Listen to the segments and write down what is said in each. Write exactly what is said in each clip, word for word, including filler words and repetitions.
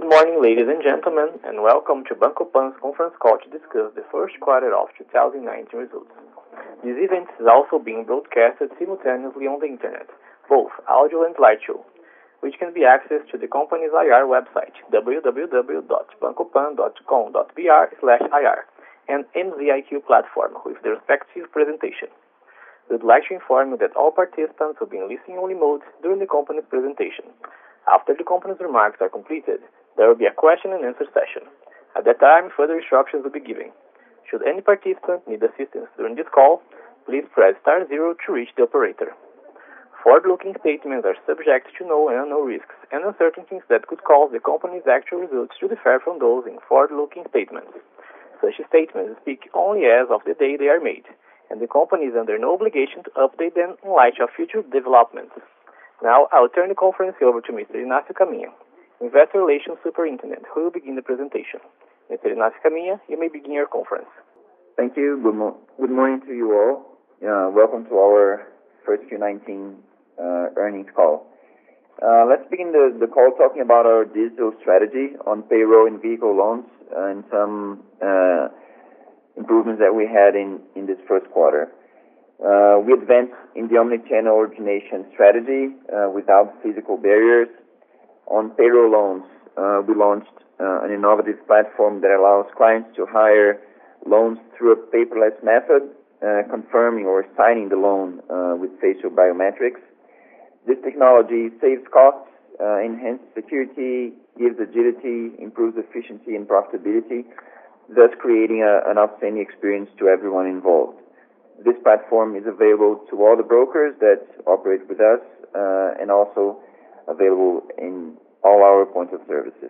morning, ladies and gentlemen, and welcome to Banco Pan's conference call to discuss the first quarter of two thousand nineteen results. This event is also being broadcasted simultaneously on the internet, both audio and slideshow, which can be accessed to the company's I R website, w w w dot banco pan dot com dot b r slash I R, and M Z I Q platform with the respective presentation. We would like to inform you that all participants will be in listening-only mode during the company's presentation. After the company's remarks are completed, there will be a question and answer session. At that time, further instructions will be given. Should any participant need assistance during this call, please press star zero to reach the operator. Forward-looking statements are subject to known and unknown risks and uncertainties that could cause the company's actual results to differ from those in forward-looking statements. Such statements speak only as of the day they are made, and the company is under no obligation to update them in light of future developments. Now, I will turn the conference over to Mister Inácio Caminha, Investor Relations Superintendent, who will begin the presentation. Mister Inácio Caminha, you may begin your conference. Thank you. Good, mo- good morning to you all. Uh, welcome to our first Q nineteen uh, earnings call. Uh, let's begin the, the call talking about our digital strategy on payroll and vehicle loans uh, and some uh, improvements that we had in, in this first quarter. Uh, we advanced in the omnichannel origination strategy uh, without physical barriers. On payroll loans, uh, we launched uh, an innovative platform that allows clients to hire loans through a paperless method, uh, confirming or signing the loan uh, with facial biometrics. This technology saves costs, uh, enhances security, gives agility, improves efficiency and profitability, thus creating a, an outstanding experience to everyone involved. This platform is available to all the brokers that operate with us uh, and also available in all our points of services.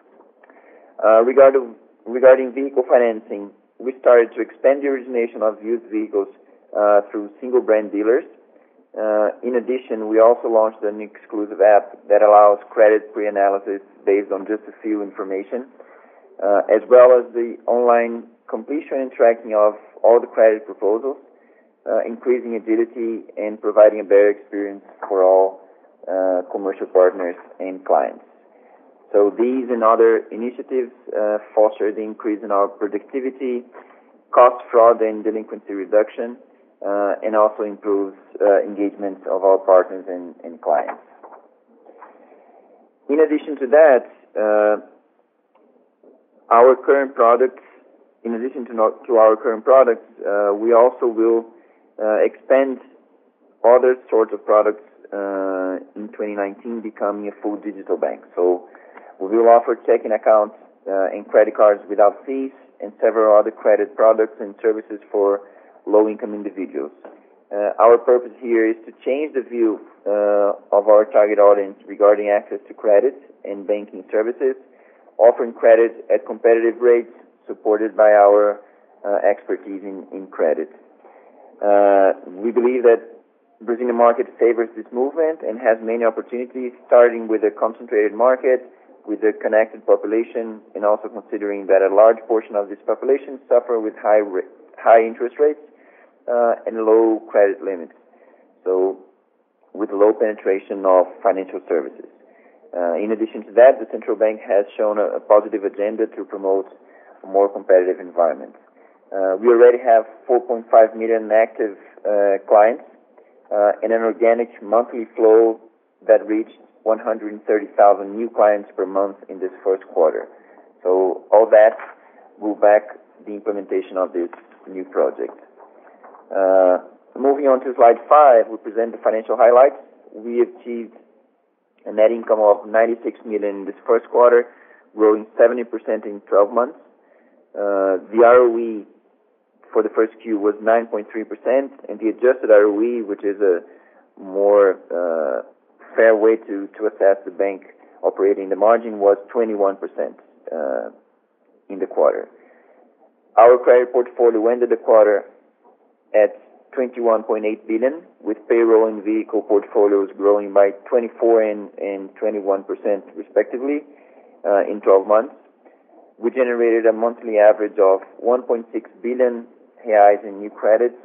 Uh, regarding, regarding vehicle financing, we started to expand the origination of used vehicles uh, through single brand dealers. Uh, in addition, we also launched an exclusive app that allows credit pre-analysis based on just a few information, uh, as well as the online completion and tracking of all the credit proposals, Uh, increasing agility and providing a better experience for all uh, commercial partners and clients. So these and other initiatives uh, foster the increase in our productivity, cost, fraud, and delinquency reduction, uh, and also improves uh, engagement of our partners and, and clients. In addition to that, uh, our current products, in addition to, not, to our current products, uh, we also will Uh, expand other sorts of products uh, in twenty nineteen, becoming a full digital bank. So we will offer checking accounts uh, and credit cards without fees and several other credit products and services for low-income individuals. Uh, our purpose here is to change the view uh, of our target audience regarding access to credit and banking services, offering credit at competitive rates supported by our uh, expertise in, in credit. Uh, we believe that Brazilian market favors this movement and has many opportunities, starting with a concentrated market, with a connected population, and also considering that a large portion of this population suffer with high ra- high interest rates uh, and low credit limits, so with low penetration of financial services. Uh, in addition to that, the central bank has shown a, a positive agenda to promote a more competitive environment. Uh, we already have four point five million active uh, clients uh, and an organic monthly flow that reached one hundred thirty thousand new clients per month in this first quarter. So all that will back the implementation of this new project. Uh, moving on to slide five, we present the financial highlights. We achieved a net income of ninety-six million in this first quarter, growing seventy percent in twelve months. Uh, the R O E for the first Q was nine point three percent, and the adjusted R O E, which is a more uh, fair way to, to assess the bank operating the margin, was twenty-one percent uh, in the quarter. Our credit portfolio ended the quarter at twenty-one point eight billion, with payroll and vehicle portfolios growing by twenty-four and, and twenty-one percent respectively uh, in twelve months. We generated a monthly average of one point six billion reais in new credits.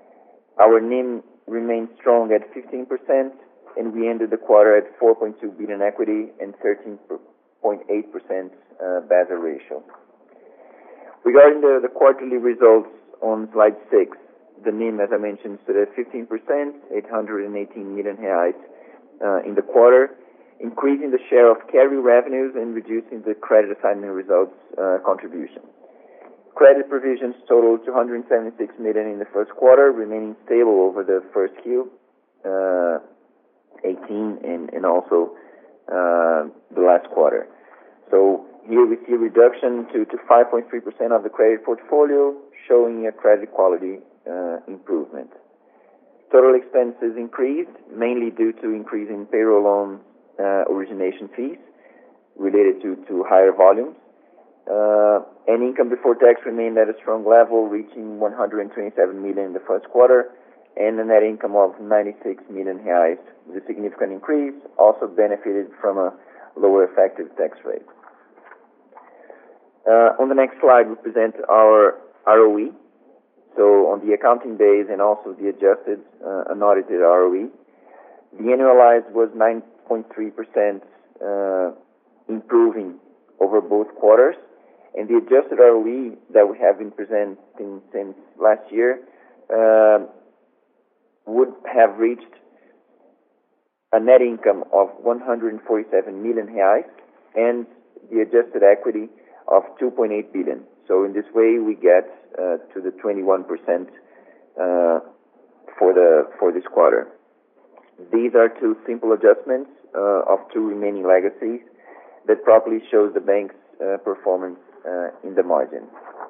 Our N I M remained strong at fifteen percent, and we ended the quarter at four point two billion equity and thirteen point eight percent uh, Basel ratio. Regarding the, the quarterly results on slide six, the N I M, as I mentioned, stood at fifteen percent, eight hundred eighteen million reais uh, in the quarter, increasing the share of carry revenues and reducing the credit assignment results uh, contribution. Credit provisions totaled two hundred seventy-six million in the first quarter, remaining stable over the first Q uh, eighteen and, and also uh, the last quarter. So here we see a reduction to, to five point three percent of the credit portfolio, showing a credit quality uh, improvement. Total expenses increased, mainly due to increase in payroll loan uh, origination fees related to, to higher volumes. Uh, and income before tax remained at a strong level, reaching one hundred twenty-seven million in the first quarter, and a net income of ninety-six million reais. The significant increase also benefited from a lower effective tax rate. Uh, on the next slide, we present our R O E. So on the accounting base and also the adjusted uh, unaudited R O E, the annualized was nine point three percent, uh, improving over both quarters. And the adjusted R O E that we have been presenting since last year uh, would have reached a net income of one hundred forty-seven million reais and the adjusted equity of two point eight billion. So in this way, we get uh, to the twenty-one percent uh, for the for this quarter. These are two simple adjustments uh, of two remaining legacies that properly shows the bank's uh, performance uh, in the margin.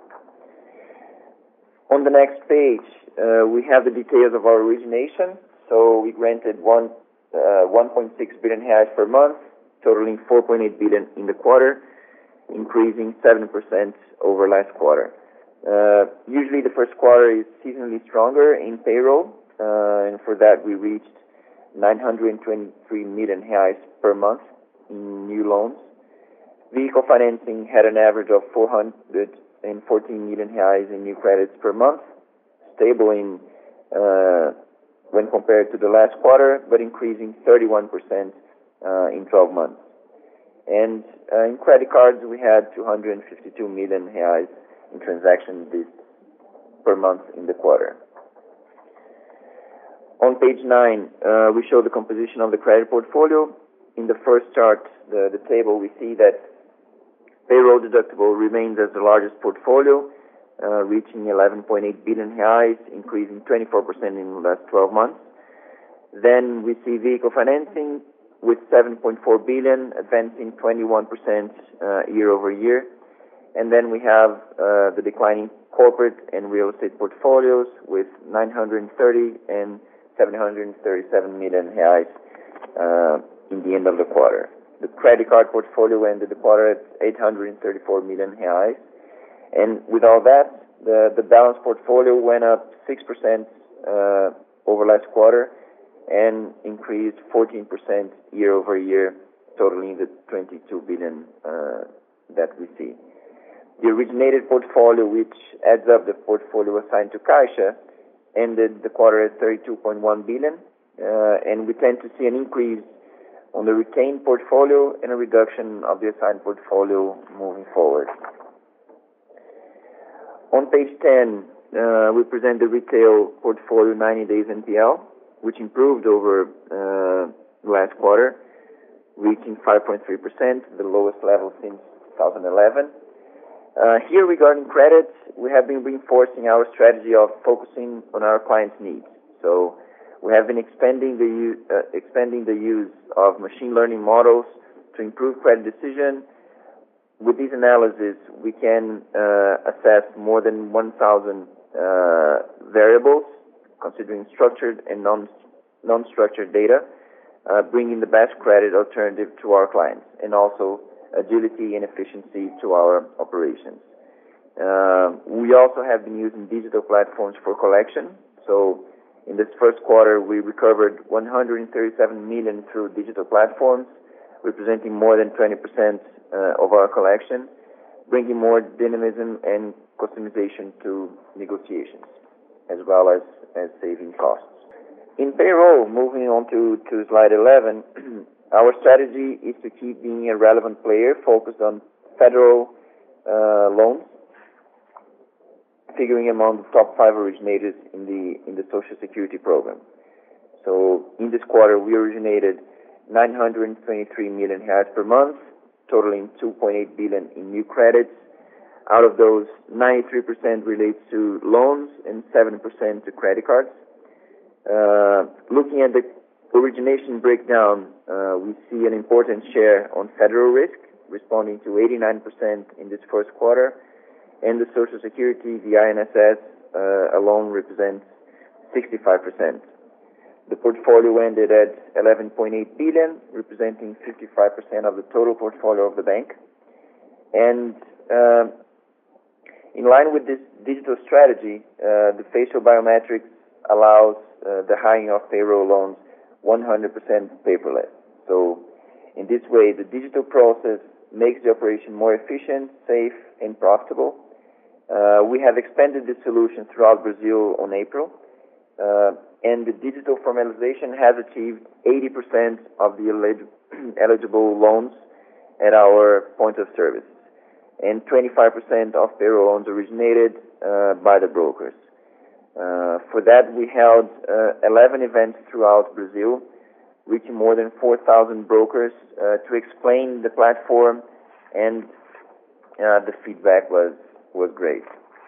On the next page, uh, we have the details of our origination. So we granted one uh, one point six billion reais per month, totaling four point eight billion in the quarter, increasing seven percent over last quarter. Uh, usually the first quarter is seasonally stronger in payroll, uh, and for that we reached nine hundred twenty-three million reais per month in new loans. Vehicle financing had an average of four hundred fourteen million reais in new credits per month, stable in uh, when compared to the last quarter, but increasing thirty-one percent uh, in twelve months. And uh, in credit cards, we had two hundred fifty-two million reais in transactions this per month in the quarter. On page nine, uh, we show the composition of the credit portfolio. In the first chart, the, the table, we see that payroll deductible remains as the largest portfolio, uh, reaching eleven point eight billion reais, increasing twenty-four percent in the last twelve months. Then we see vehicle financing with seven point four billion, advancing twenty-one percent uh, year over year. And then we have uh, the declining corporate and real estate portfolios with nine hundred thirty and seven hundred thirty-seven million reais uh, in the end of the quarter. The credit card portfolio ended the quarter at eight hundred thirty-four million reais. And with all that, the, the balance portfolio went up six percent uh, over last quarter and increased fourteen percent year over year, totaling the twenty-two billion uh, that we see. The originated portfolio, which adds up the portfolio assigned to Caixa, ended the quarter at thirty-two point one billion, uh, and we tend to see an increase on the retained portfolio and a reduction of the assigned portfolio moving forward. On page ten, uh, we present the retail portfolio ninety days N P L, which improved over uh, last quarter, reaching five point three percent, the lowest level since two thousand eleven. Uh, here, regarding credit, we have been reinforcing our strategy of focusing on our clients' needs. So we have been expanding the, u- uh, expanding the use of machine learning models to improve credit decision. With these analyses, we can uh, assess more than one thousand uh, variables, considering structured and non, non-structured data, uh, bringing the best credit alternative to our clients, and also agility and efficiency to our operations. Uh, we also have been using digital platforms for collection. So in this first quarter, we recovered one hundred thirty-seven million through digital platforms, representing more than twenty percent uh, of our collection, bringing more dynamism and customization to negotiations, as well as, as saving costs. In payroll, moving on to, to slide eleven, Our strategy is to keep being a relevant player focused on federal uh, loans, figuring among the top five originators in the in the Social Security program. So in this quarter, we originated nine hundred twenty-three million reais per month, totaling two point eight billion in new credits. Out of those, ninety-three percent relates to loans and seven percent to credit cards. Uh, looking at the origination breakdown, uh, we see an important share on federal risk, responding to eighty-nine percent in this first quarter, and the Social Security, the I N S S, uh, alone represents sixty-five percent. The portfolio ended at eleven point eight billion, representing fifty-five percent of the total portfolio of the bank. And uh, in line with this digital strategy, uh, the facial biometrics allows uh, the hiring of payroll loans one hundred percent paperless. So in this way, the digital process makes the operation more efficient, safe, and profitable. Uh, we have expanded this solution throughout Brazil on April, uh, and the digital formalization has achieved eighty percent of the elig- eligible loans at our point of service, and twenty-five percent of payroll loans originated uh, by the brokers. Uh, for that, we held uh, eleven events throughout Brazil, reaching more than four thousand brokers uh, to explain the platform, and uh, the feedback was, was great.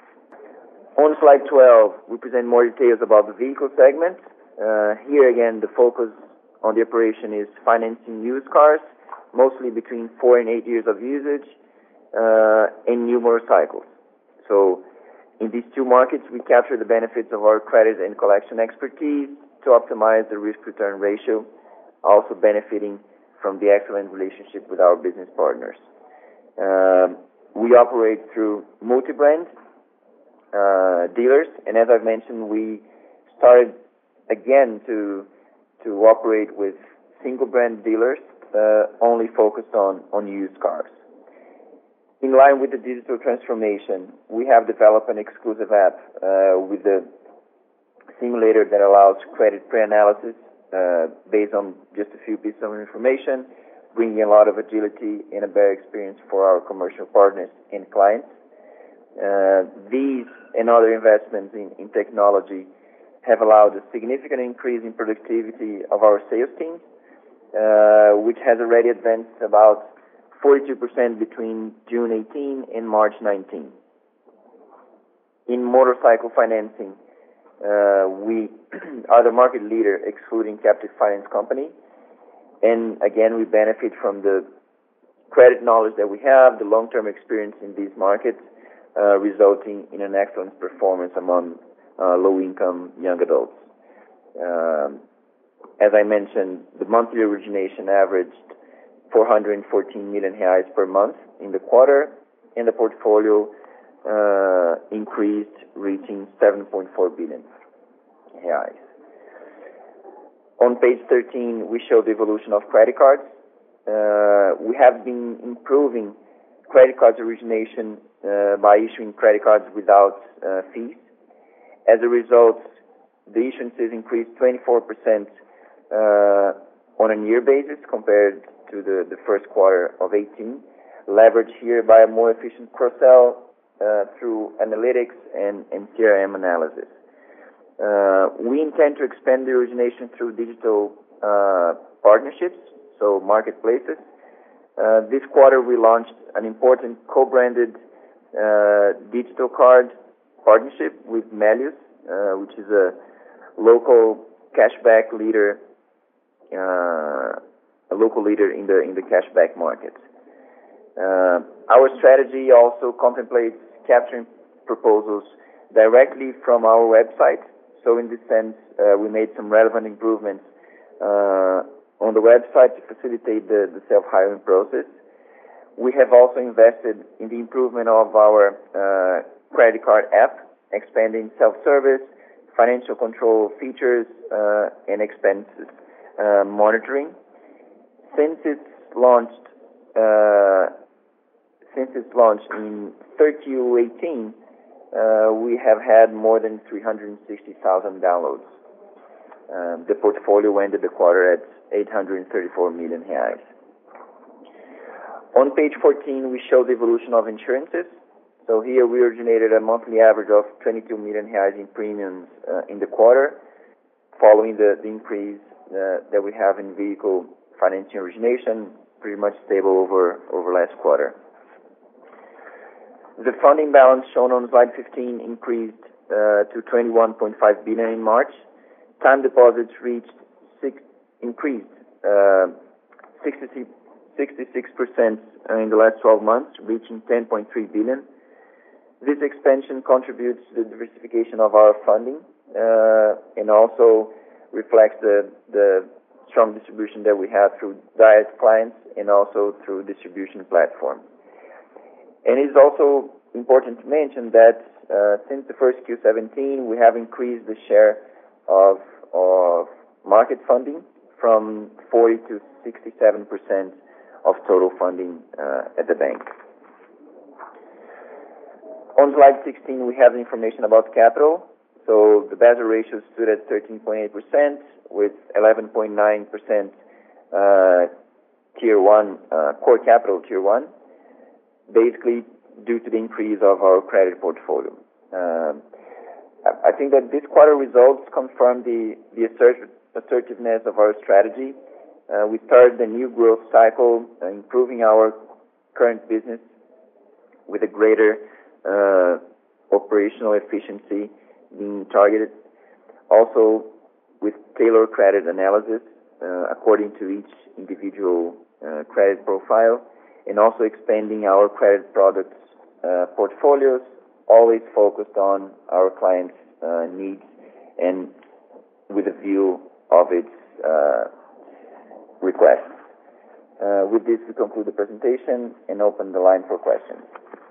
On slide twelve, we present more details about the vehicle segment. Uh, here again, the focus on the operation is financing used cars, mostly between four and eight years of usage, uh, and new motorcycles. So in these two markets, we capture the benefits of our credit and collection expertise to optimize the risk-return ratio, also benefiting from the excellent relationship with our business partners. Um, we operate through multi-brand uh, dealers, and as I've mentioned, we started again to to operate with single-brand dealers, uh, only focused on, on used cars. In line with the digital transformation, we have developed an exclusive app uh, with a simulator that allows credit pre-analysis uh, based on just a few pieces of information, bringing a lot of agility and a better experience for our commercial partners and clients. Uh, these and other investments in, in technology have allowed a significant increase in productivity of our sales team, uh, which has already advanced about forty-two percent between June eighteenth and March nineteenth. In motorcycle financing, uh, we are the market leader excluding captive finance company, and again we benefit from the credit knowledge that we have, the long-term experience in these markets, uh, resulting in an excellent performance among uh, low-income young adults. Um, as I mentioned, the monthly origination averaged four hundred fourteen million reais per month in the quarter, and the portfolio uh, increased, reaching seven point four billion reais. On page thirteen, we show the evolution of credit cards. Uh, we have been improving credit cards origination uh, by issuing credit cards without uh, fees. As a result, the issuances increased twenty-four percent uh, on a year basis compared to the, the first quarter of eighteen, leveraged here by a more efficient cross-sell uh, through analytics and, and C R M analysis. Uh, we intend to expand the origination through digital uh, partnerships, so marketplaces. Uh, this quarter we launched an important co-branded uh, digital card partnership with Melius, uh, which is a local cashback leader uh, a local leader in the in the cashback market. Uh, our strategy also contemplates capturing proposals directly from our website. So in this sense, uh, we made some relevant improvements uh, on the website to facilitate the, the self-hiring process. We have also invested in the improvement of our uh, credit card app, expanding self-service, financial control features, uh, and expenses uh, monitoring. Since its launched, uh, since its launch in thirty eighteen, uh, we have had more than three hundred sixty thousand downloads. Um, the portfolio ended the quarter at eight hundred thirty-four million reais. On page fourteen, we show the evolution of insurances. So here we originated a monthly average of twenty-two million reais in premiums uh, in the quarter, following the, the increase uh, that we have in vehicle financing origination, pretty much stable over, over last quarter. The funding balance shown on slide fifteen increased uh, to twenty-one point five billion in March. Time deposits reached six, increased uh, sixty-six percent in the last twelve months, reaching ten point three billion. This expansion contributes to the diversification of our funding uh, and also reflects the, the strong distribution that we have through direct clients and also through distribution platforms. And it is also important to mention that uh, since the first Q seventeen, we have increased the share of, of market funding from forty to sixty-seven percent of total funding uh, at the bank. On slide sixteen, we have the information about capital. So the Basel ratio stood at thirteen point eight percent with eleven point nine percent uh, tier one, uh, core capital tier one, basically due to the increase of our credit portfolio. Um, I think that this quarter results confirm the, the assert- assertiveness of our strategy. Uh, we started a new growth cycle, uh, improving our current business with a greater uh, operational efficiency being targeted. Also, with tailored credit analysis uh, according to each individual uh, credit profile, and also expanding our credit products uh, portfolios, always focused on our clients' uh, needs and with a view of its uh, requests. Uh, with this, we conclude the presentation and open the line for questions.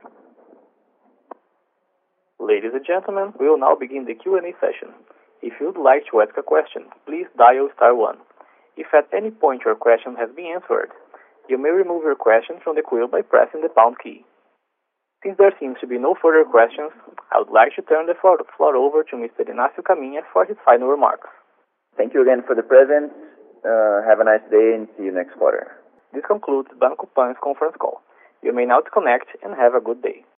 Ladies and gentlemen, we will now begin the Q and A session. If you would like to ask a question, please dial star one. If at any point your question has been answered, you may remove your question from the queue by pressing the pound key. Since there seems to be no further questions, I would like to turn the floor, floor over to Mister Inácio Caminha for his final remarks. Thank you again for the presence. Uh, have a nice day and see you next quarter. This concludes Banco Pan's conference call. You may now disconnect and have a good day.